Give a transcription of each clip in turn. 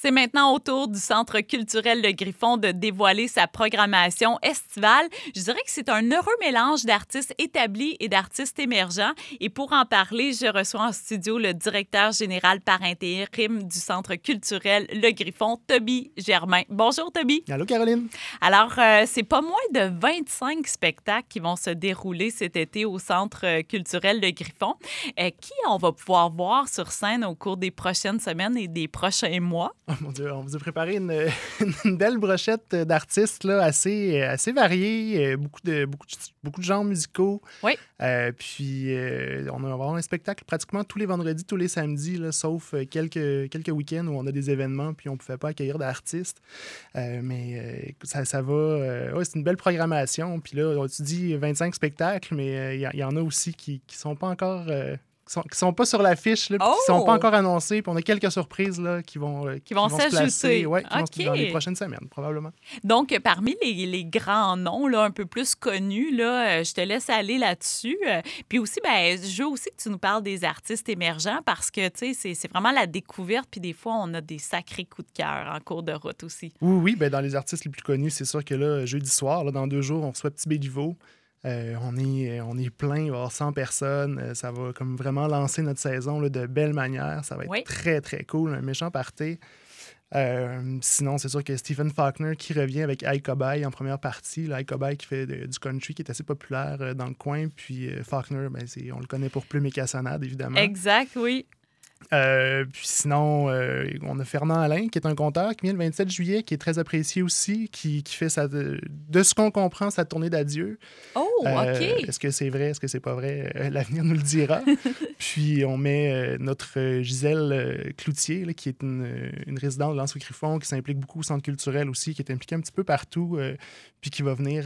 C'est maintenant au tour du Centre culturel Le Griffon de dévoiler sa programmation estivale. Je dirais que c'est un heureux mélange d'artistes établis et d'artistes émergents. Et pour en parler, je reçois en studio le directeur général par intérim du Centre culturel Le Griffon, Toby Germain. Bonjour, Toby. Allô, Caroline. Alors, c'est pas moins de 25 spectacles qui vont se dérouler cet été au Centre culturel Le Griffon. Qui on va pouvoir voir sur scène au cours des prochaines semaines et des prochains mois? Oh mon Dieu, on vous a préparé une belle brochette d'artistes là, assez variés, beaucoup de genres musicaux. Oui. Puis on va avoir un spectacle pratiquement tous les vendredis, tous les samedis, là, sauf quelques week-ends où on a des événements puis on ne pouvait pas accueillir d'artistes. Mais ça va... ouais, c'est une belle programmation. Puis là, tu dis 25 spectacles, mais il y en a aussi qui ne sont pas encore... qui sont pas sur l'affiche, là, puis qui sont pas encore annoncés. Puis on a quelques surprises là, qui vont se placer. Ouais, qui vont dans les prochaines semaines, probablement. Donc, parmi les grands noms là, un peu plus connus, là, je te laisse aller là-dessus. Puis aussi, je veux aussi que tu nous parles des artistes émergents parce que, tu sais, c'est vraiment la découverte. Puis des fois, on a des sacrés coups de cœur en cours de route aussi. Oui, dans les artistes les plus connus, c'est sûr que là, jeudi soir, là, dans 2 jours, on reçoit Petit Béliveau. On est plein, il va y avoir 100 personnes. Ça va comme vraiment lancer notre saison là, de belle manière. Ça va être très, très cool, un méchant party. Sinon, c'est sûr que Stephen Faulkner qui revient avec Ike Cobaye en première partie. Ike Cobaye qui fait du country, qui est assez populaire dans le coin. Puis Faulkner, on le connaît pour Plume et Cassonade, évidemment. Exact, oui. Puis sinon, on a Fernand Alain, qui est un conteur, qui vient le 27 juillet, qui est très apprécié aussi, qui fait de ce qu'on comprend, sa tournée d'adieu. Oh, OK. Est-ce que c'est vrai? Est-ce que c'est pas vrai? L'avenir nous le dira. Puis on met notre Gisèle Cloutier, là, qui est une résidente de l'Anse au Griffon, qui s'implique beaucoup au centre culturel aussi, qui est impliquée un petit peu partout, puis qui va venir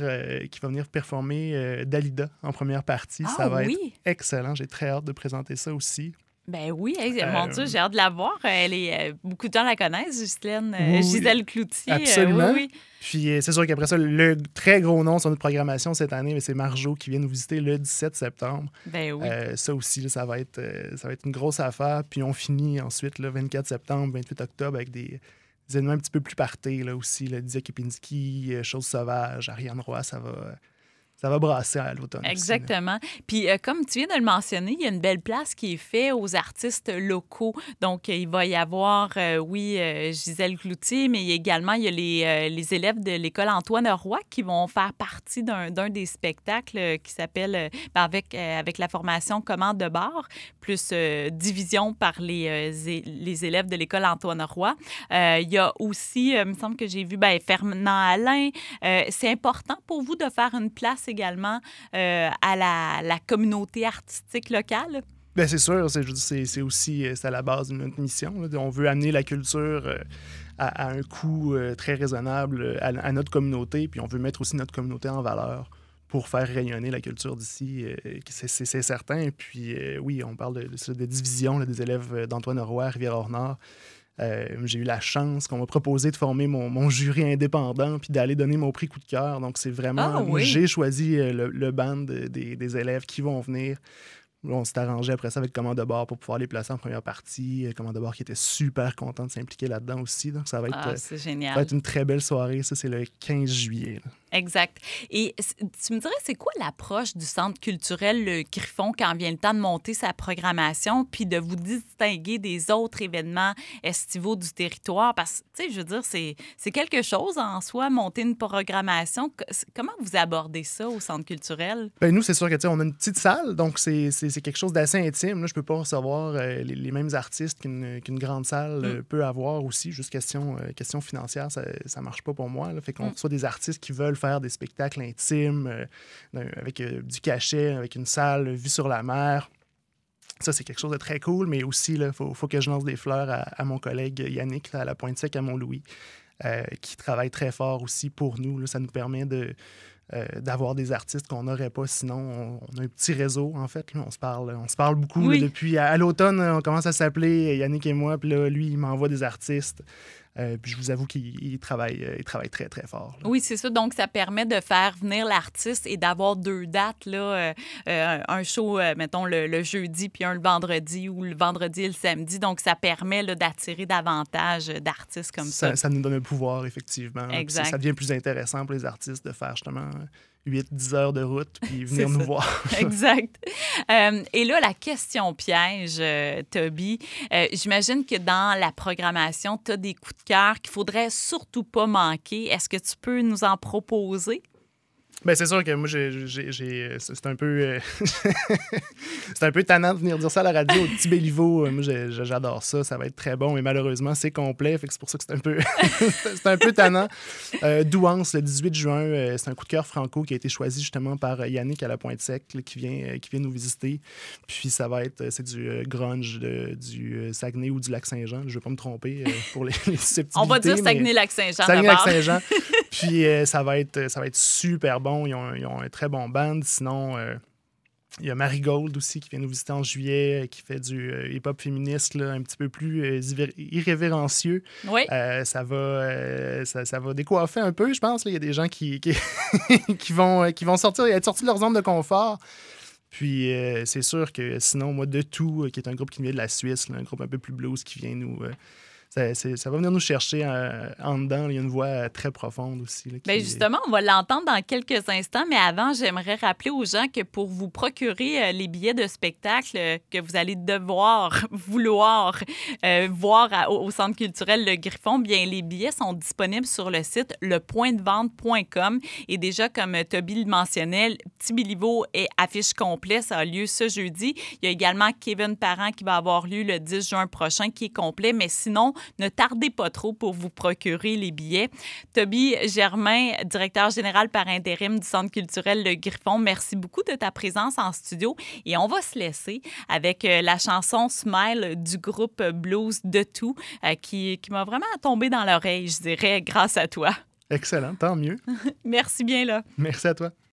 performer Dalida en première partie. Ça va être excellent. J'ai très hâte de présenter ça aussi. Ben oui, mon Dieu, j'ai hâte de la voir. Beaucoup de gens la connaissent, Gisèle Cloutier. Absolument. Oui. Puis c'est sûr qu'après ça, le très gros nom sur notre programmation cette année, c'est Marjo qui vient nous visiter le 17 septembre. Ben oui. Ça aussi, là, ça va être une grosse affaire. Puis on finit ensuite le 24 septembre, 28 octobre avec des événements un petit peu plus partés là, aussi. Dizzy Kipinski, Chose Sauvage, Ariane Roy, ça va brasser à l'automne. Exactement. Puis, comme tu viens de le mentionner, il y a une belle place qui est faite aux artistes locaux. Donc, il va y avoir, Gisèle Cloutier, mais également, il y a les élèves de l'école Antoine Roy qui vont faire partie d'un des spectacles qui s'appelle, avec la formation commande de bar, plus division par les élèves de l'école Antoine Roy. Il y a aussi, il me semble que j'ai vu, Fernand Alain. C'est important pour vous de faire une place également à la communauté artistique locale? Bien, c'est sûr. C'est aussi à la base de notre mission. Là. On veut amener la culture à un coût très raisonnable à notre communauté, puis on veut mettre aussi notre communauté en valeur pour faire rayonner la culture d'ici. C'est certain. Puis oui, on parle de division là, des élèves d'Antoine Roy à Rivière-Nord. J'ai eu la chance qu'on m'a proposé de former mon jury indépendant puis d'aller donner mon prix coup de cœur. Donc, c'est vraiment... Moi, j'ai choisi le band des élèves qui vont venir. On s'est arrangé après ça avec Commande de bord pour pouvoir les placer en première partie. Commande de bord qui était super content de s'impliquer là-dedans aussi. Donc, ça va être, c'est génial. Ça va être une très belle soirée. Ça, c'est le 15 juillet. Là. Exact. Et tu me dirais, c'est quoi l'approche du Centre culturel Le Griffon quand vient le temps de monter sa programmation puis de vous distinguer des autres événements estivaux du territoire? Parce que, tu sais, je veux dire, c'est quelque chose en soi, monter une programmation. Comment vous abordez ça au Centre culturel? Bien, nous, c'est sûr que, tu sais, on a une petite salle, donc c'est quelque chose d'assez intime. Là, je peux pas recevoir les mêmes artistes qu'une grande salle peut avoir aussi. Juste question financière, ça marche pas pour moi. Là. Fait qu'on reçoit des artistes qui veulent faire des spectacles intimes, avec du cachet, avec une salle vue sur la mer. Ça, c'est quelque chose de très cool, mais aussi, il faut que je lance des fleurs à mon collègue Yannick, là, à la Pointe-Sec, à Mont-Louis, qui travaille très fort aussi pour nous. Là. Ça nous permet d'avoir des artistes qu'on n'aurait pas sinon. On a un petit réseau, en fait. Là. On se parle beaucoup. Là, depuis à l'automne, on commence à s'appeler, Yannick et moi, puis là, lui, il m'envoie des artistes. Puis je vous avoue qu'il travaille très, très fort. Là. Oui, c'est ça. Donc, ça permet de faire venir l'artiste et d'avoir 2 dates, là, un show, mettons, le jeudi, puis un le vendredi, ou le vendredi et le samedi. Donc, ça permet là, d'attirer davantage d'artistes comme ça. Ça nous donne un pouvoir, effectivement. Exact. Ça devient plus intéressant pour les artistes de faire justement 8-10 heures de route puis venir nous voir. Exact. Et là, la question piège, Toby, j'imagine que dans la programmation, tu as des coups de cœur qu'il faudrait surtout pas manquer. Est-ce que tu peux nous en proposer? Ben c'est sûr que moi, c'est un peu... c'est un peu tannant de venir dire ça à la radio au petit Béliveau. Moi, j'adore ça. Ça va être très bon, mais malheureusement, c'est complet. Fait que c'est pour ça que c'est un peu, c'est un peu tannant. Douance, le 18 juin, c'est un coup de cœur franco qui a été choisi justement par Yannick à la Pointe-Sec, là, qui vient nous visiter. Puis ça va être... c'est du grunge, du Saguenay ou du Lac-Saint-Jean. Je ne vais pas me tromper pour les susceptibilités. On va dire Saguenay-Lac-Saint-Jean Saguenay-Lac-Saint-Jean. Puis ça va être super bon. Ils ont un très bon band. Sinon, il y a Marigold aussi qui vient nous visiter en juillet, qui fait du hip-hop féministe là, un petit peu plus irrévérencieux. Oui. Ça va décoiffer un peu, je pense. Là. Il y a des gens qui vont sortir, être sortis de leur zone de confort. Puis c'est sûr que sinon, moi, De Tout, qui est un groupe qui vient de la Suisse, là, un groupe un peu plus blues qui vient nous... Ça va venir nous chercher en dedans. Il y a une voix très profonde aussi. Là, Bien, justement, on va l'entendre dans quelques instants, mais avant, j'aimerais rappeler aux gens que pour vous procurer les billets de spectacle que vous allez vouloir voir au Centre culturel Le Griffon, bien, les billets sont disponibles sur le site lepointdevente.com. Et déjà, comme Toby le mentionnait, Petit Béliveau et affiche complet, ça a lieu ce jeudi. Il y a également Kevin Parent qui va avoir lieu le 10 juin prochain, qui est complet, mais sinon, ne tardez pas trop pour vous procurer les billets. Toby Germain, directeur général par intérim du Centre culturel Le Griffon, merci beaucoup de ta présence en studio. Et on va se laisser avec la chanson Smile du groupe blues De Tout, qui m'a vraiment tombé dans l'oreille, je dirais, grâce à toi. Excellent, tant mieux. Merci bien là. Merci à toi.